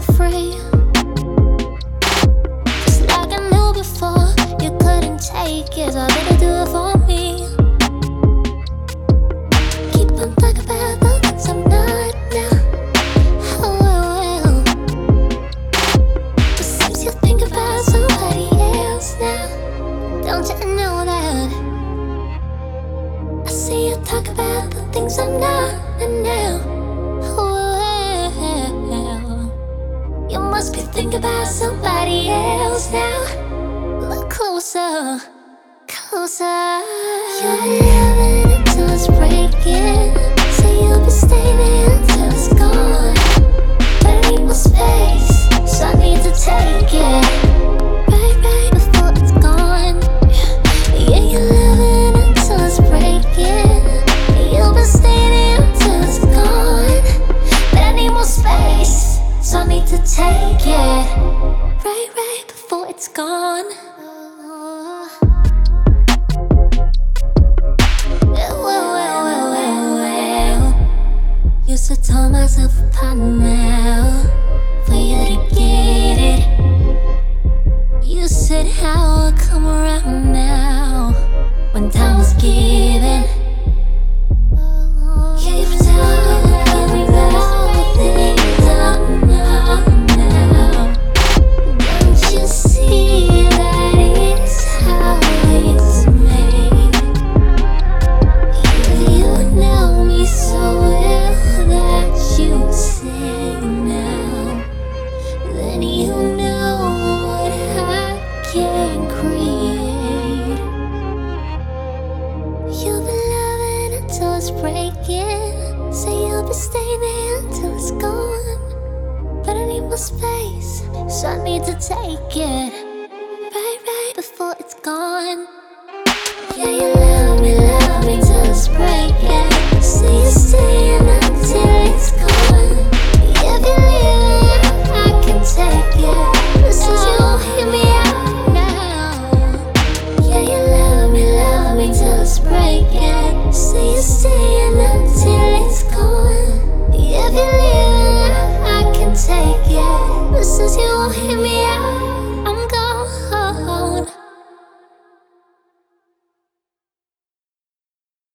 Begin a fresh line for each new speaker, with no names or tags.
free. Just like I knew before, you couldn't take it, so better do it for me. Keep on talking about the things I'm not now. Oh, well. It seems you think about somebody else now. Don't you know that? I see you talk about the things I'm not now. You must be thinking about somebody else now. Look closer, closer. You'll be loving until it's breaking. Say you'll be staying until it's gone. But I need more space, so I need to take it right before it's gone. Yeah, you're loving until it's breaking. You'll be staying until it's gone. But I need more space, so I need to take it right before it's gone. Well. Used to tell myself apart now for you to get it. You said how I come around now when time was given. Keep talking about the things I'm not now. Don't you see that it's how it's made? You know me so well that you say now, then you know what I can create. You'll be loving until it's breaking. Say you'll be staying there until it's gone. But I need more space, so I need to take it right before it's gone. Yeah, you love me till it's breaking. Say you stay